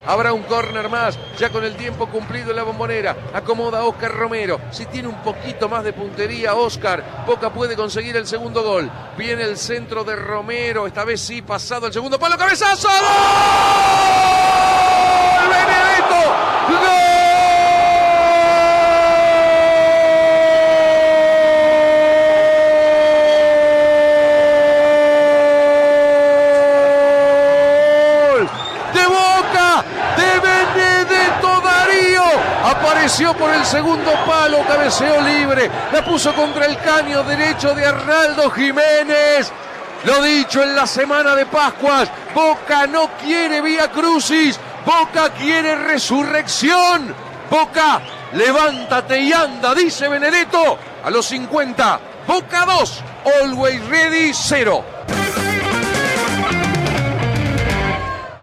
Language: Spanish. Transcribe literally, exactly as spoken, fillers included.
Habrá un córner más, ya con el tiempo cumplido en la Bombonera. Acomoda Oscar Romero. Si tiene un poquito más de puntería Oscar, Boca puede conseguir el segundo gol. Viene el centro de Romero, esta vez sí, pasado el segundo palo, ¡cabezazo! ¡Gol! ¡Benedetto! ¡Gol! Apareció por el segundo palo, cabeceó libre, la puso contra el caño derecho de Arnaldo Jiménez. Lo dicho en la semana de Pascuas, Boca no quiere vía crucis, Boca quiere resurrección. Boca, levántate y anda, dice Benedetto. A los cincuenta, Boca dos, Always Ready cero.